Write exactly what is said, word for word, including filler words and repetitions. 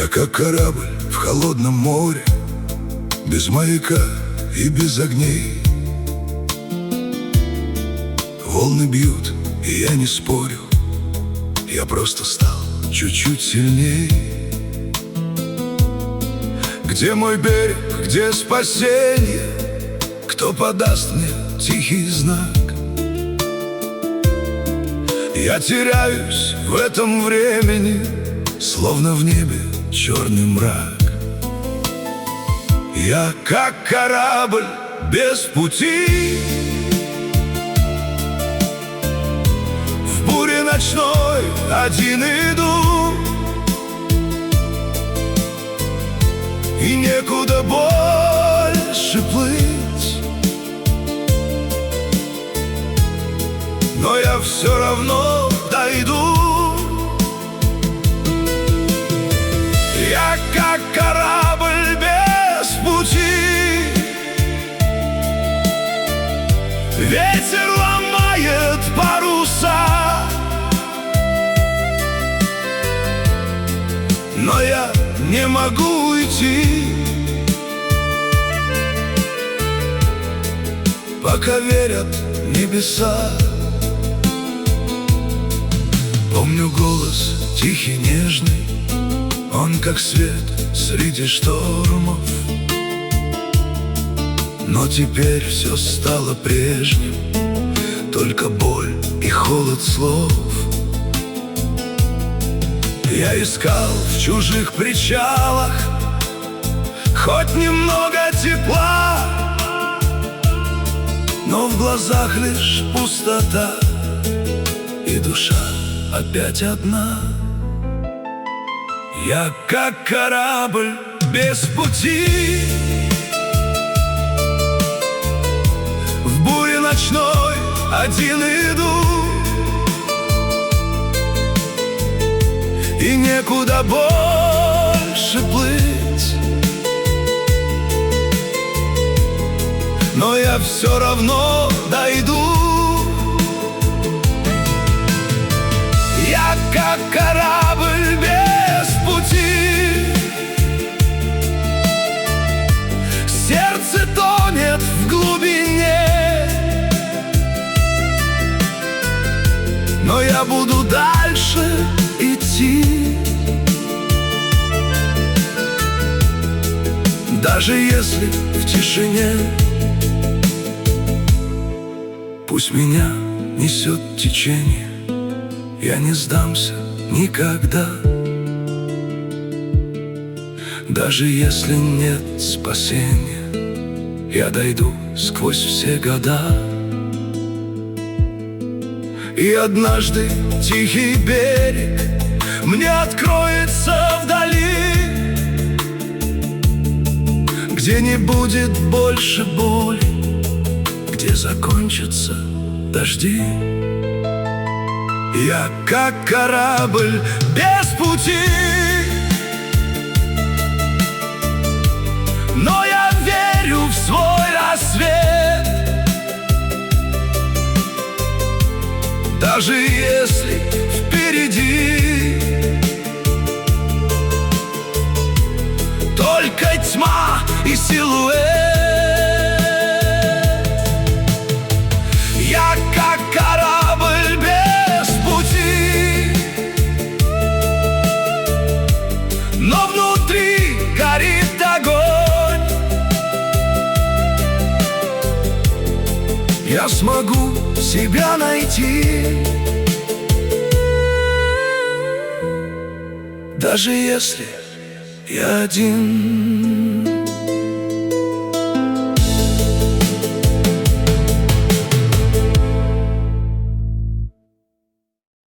как корабль в холодном море, без маяка и без огней. Волны бьют, и я не спорю, я просто стал чуть-чуть сильней. Где мой берег, где спасение? Кто подаст мне тихий знак? Я теряюсь в этом времени, словно в небе черный мрак. Я как корабль без пути, в буре ночной один иду, и некуда больше плыть. Но я все равно дойду. Я как корабль без пути, ветер ломает паруса, но я не могу уйти, пока верят небеса. Помню голос тихий, нежный, он как свет среди штормов. Но теперь все стало прежним, только боль и холод слов. Я искал в чужих причалах хоть немного тепла, но в глазах лишь пустота, и душа опять одна. Я как корабль без пути, в буре ночной один иду, и некуда больше плыть. Но я все равно дойду. Я как корабль без пути, сердце тонет в глубине, но я буду дальше идти, даже если в тишине. Пусть меня несет течение, я не сдамся никогда, даже если нет спасения, я дойду сквозь все года. И однажды тихий берег мне откроется вдали, где не будет больше боли, где закончатся дожди. Я как корабль без пути, но я верю в свой рассвет, даже если впереди только тьма и силуэт. Я как корабль без пути, но внутри горит огонь. Я смогу себя найти, даже если я один.